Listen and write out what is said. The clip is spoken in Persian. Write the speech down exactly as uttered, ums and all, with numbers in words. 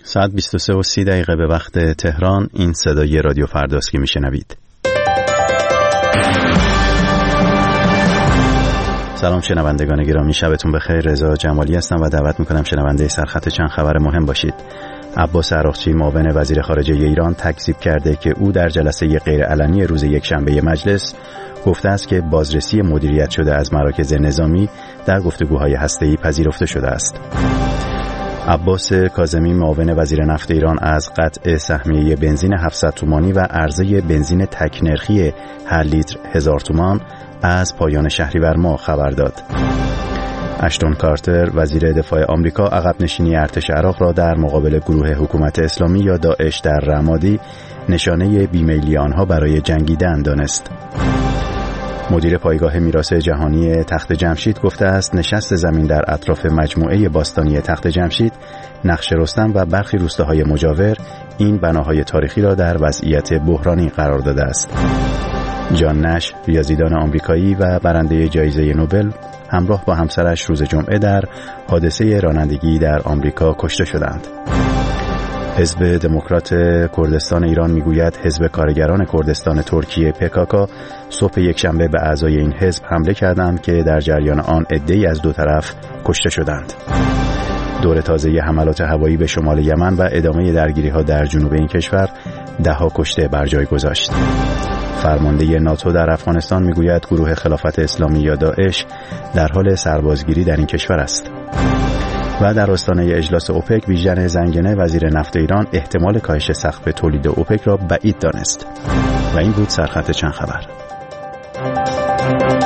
ساعت بیست و سه و سی دقیقه به وقت تهران. این صدای رادیو فرداست که میشنوید. سلام شنوندگان گرامی، شبتون بخیر. رضا جمالی هستم و دعوت میکنم شنونده سرخط چند خبر مهم باشید. عباس عراقچی معاون وزیر خارجه ایران تکذیب کرده که او در جلسه غیرعلنی روز یکشنبه مجلس گفته است که بازرسی مدیریت شده از مراکز نظامی در گفتگوهای هسته‌ای پذیرفته شده است. عباس کاظمی معاون وزیر نفت ایران از قطع سهمیه بنزین هفتصد تومانی و عرضه بنزین تک نرخی هر لیتر هزار تومان از پایان شهریور ماه خبر داد. اشتون کارتر وزیر دفاع آمریکا عقب نشینی ارتش عراق را در مقابل گروه حکومت اسلامی یا داعش در رمادی نشانه بیمیلی آنها برای جنگیدن دانست. مدیر پایگاه میراث جهانی تخت جمشید گفته است نشست زمین در اطراف مجموعه باستانی تخت جمشید، نقش رستم و برخی روستاهای مجاور این بناهای تاریخی را در وضعیت بحرانی قرار داده است. جان نش ریاضیدان آمریکایی و برنده جایزه نوبل همراه با همسرش روز جمعه در حادثه رانندگی در آمریکا کشته شدند. حزب دموکرات کردستان ایران میگوید حزب کارگران کردستان ترکیه پکاکا صبح یکشنبه به اعضای این حزب حمله کردند که در جریان آن عده‌ای از دو طرف کشته شدند. دور تازه حملات هوایی به شمال یمن و ادامه درگیری‌ها در جنوب این کشور ده‌ها کشته بر جای گذاشت. فرمانده ناتو در افغانستان میگوید گروه خلافت اسلامی یا داعش در حال سربازگیری در این کشور است. و در آستانه اجلاس اوپک بیژن زنگنه وزیر نفت ایران احتمال کاهش سقف تولید اوپک را بعید دانست. و این بود سرخط چند خبر.